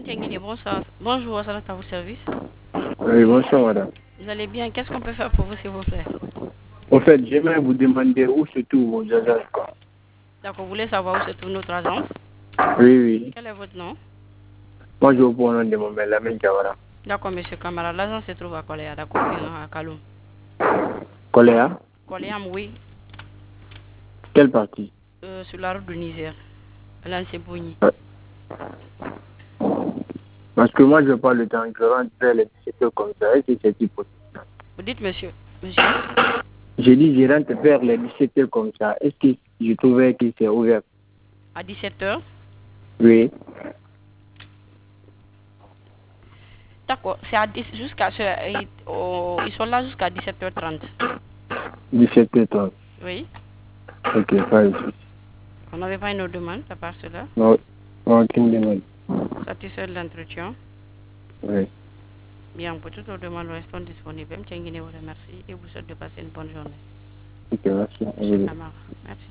Bonsoir. Bonjour, ça à votre service. Oui, bonsoir madame. Vous allez bien? Qu'est-ce qu'on peut faire pour vous, s'il vous plaît? En fait, j'aimerais vous demander où se trouvent vos agences, quoi. D'accord, vous voulez savoir où se trouve notre agence? Oui, oui. Quel est votre nom? Moi, je vous prends le nom de mon mail, Lamine Diawara. D'accord, monsieur Kamara. L'agence se trouve à Koléa, d'accord, à Kaloum. Coléa? Koléa, oui, Quelle partie? sur la route du Niger, à l'Ansebouni. Parce que moi, je n'ai pas le temps, je rentre vers les 17h comme ça. Est-ce que c'est possible? Vous dites, monsieur? Monsieur? J'ai dit, je rentre vers les 17h comme ça. Est-ce que je trouvais que c'est ouvert? À 17h? Oui, D'accord, c'est à 10, jusqu'à ils sont là jusqu'à 17h30. 17h30. Oui. Ok, pas de souci. On n'avait pas une autre demande à part cela. Non, aucune demande. Satisfait de l'entretien. Oui. Bien, pour toutes nos demandes, nous restons disponibles. Merci et vous souhaite de passer une bonne journée. Ok, merci. Monsieur Kamara, merci.